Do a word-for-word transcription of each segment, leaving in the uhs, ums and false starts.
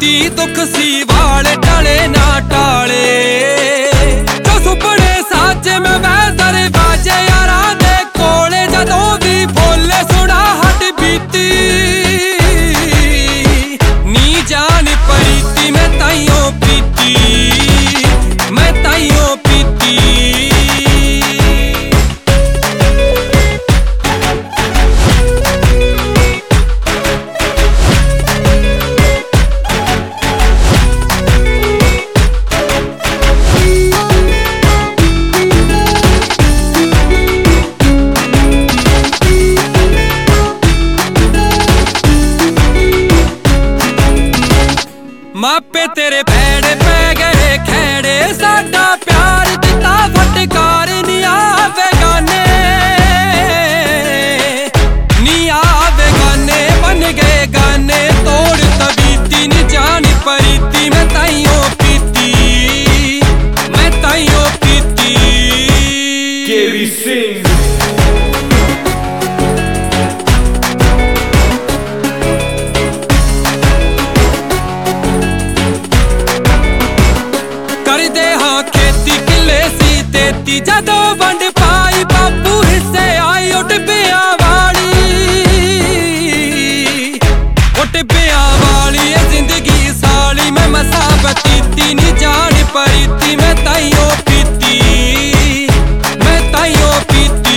पीती दुख सी वाले टले ना टाले जो सुपने साचे में मैं दरवाजे यारा दे कोले जदों भी बोले सुना हट बीती नी जान परीती मैं ताइयों पीती मैं ताइयों पीती। मापे तेरे पैड़े पै गए खेड़े साडा प्यार दिता फटकार नी आवे गाने नी आवे गाने बन गए गाने तोड़ तबीती नी जान परीती मैं ताइयों पीती मैं ताइयों पीती। केवी सिंह जदों वंड पाई बापू हिस्से आई उठ बिया वाली उठ बिया वाली जिंदगी साली मैं मसा बतीती नी जान परीती मैं ताइयों पीती मैं ताइयों पीती।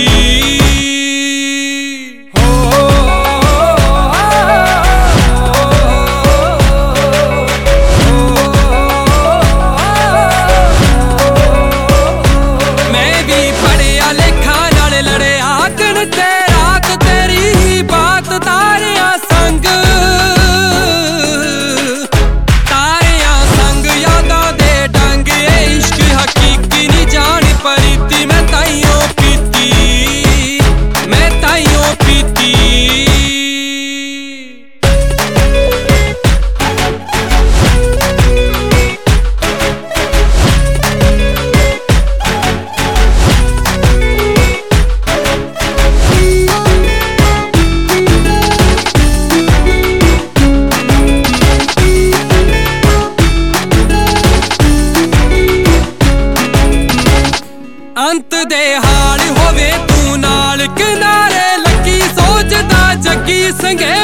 अंत दे हाल होवे तू नाल किनारे लगी सोचदा जगी संगे